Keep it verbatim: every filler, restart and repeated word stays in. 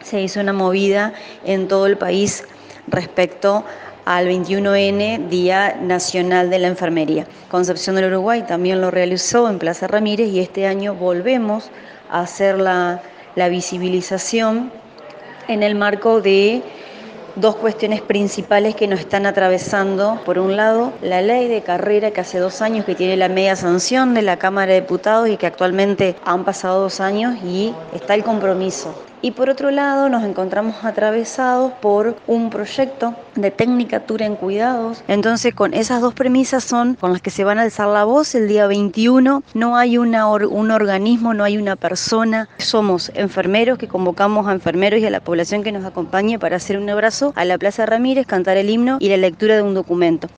se hizo una movida en todo el país respecto al veintiuno ene, Día Nacional de la Enfermería. Concepción del Uruguay también lo realizó en Plaza Ramírez y este año volvemos a hacer la, la visibilización en el marco de dos cuestiones principales que nos están atravesando. Por un lado, la ley de carrera que hace dos años que tiene la media sanción de la Cámara de Diputados y que actualmente han pasado dos años y está el compromiso. Y por otro lado, nos encontramos atravesados por un proyecto de tecnicatura en cuidados. Entonces, con esas dos premisas son con las que se van a alzar la voz el día veintiuno. No hay una or- un organismo, no hay una persona. Somos enfermeros que convocamos a enfermeros y a la población que nos acompañe para hacer un abrazo a la Plaza Ramírez, cantar el himno y la lectura de un documento.